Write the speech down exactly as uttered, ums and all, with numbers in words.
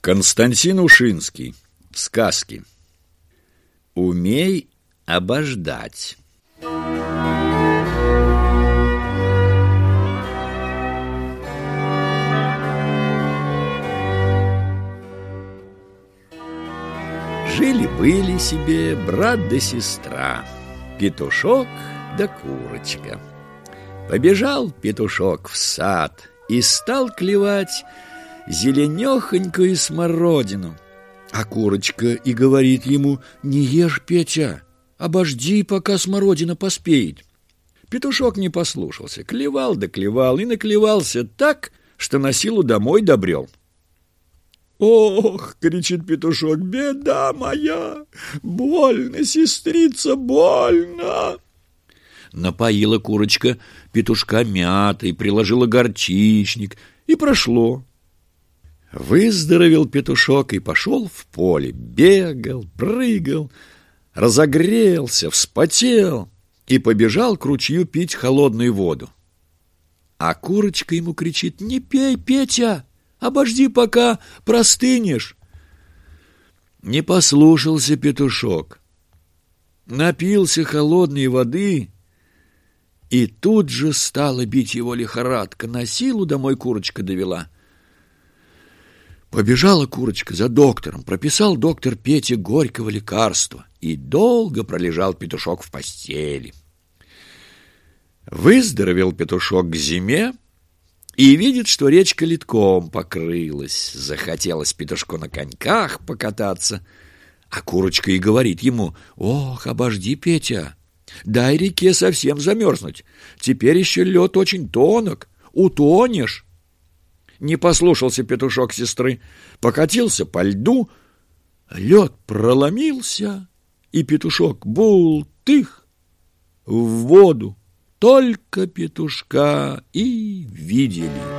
Константин Ушинский. Сказки. Умей обождать. Жили-были себе брат да сестра, петушок да курочка. Побежал петушок в сад и стал клевать зеленехонькую смородину. А курочка и говорит ему: «Не ешь, Петя, обожди, пока смородина поспеет». Петушок не послушался, клевал да клевал и наклевался так, что на силу домой добрел. «Ох, — кричит петушок, — беда моя! Больно, сестрица, больно!» Напоила курочка петушка мятой, приложила горчичник, и прошло. Выздоровел петушок и пошел в поле, бегал, прыгал, разогрелся, вспотел и побежал к ручью пить холодную воду. А курочка ему кричит: «Не пей, Петя! Обожди, пока простынешь». Не послушался петушок, напился холодной воды, и тут же стала бить его лихорадка. На силу домой курочка довела. Побежала курочка за доктором, прописал доктор Пете горького лекарства, и долго пролежал петушок в постели. Выздоровел петушок к зиме и видит, что речка ледком покрылась. Захотелось петушку на коньках покататься, а курочка и говорит ему: «Ох, обожди, Петя, дай реке совсем замерзнуть, теперь еще лед очень тонок, утонешь». Не послушался петушок сестры, покатился по льду, лед проломился, и петушок бултых в воду. Только петушка и видели.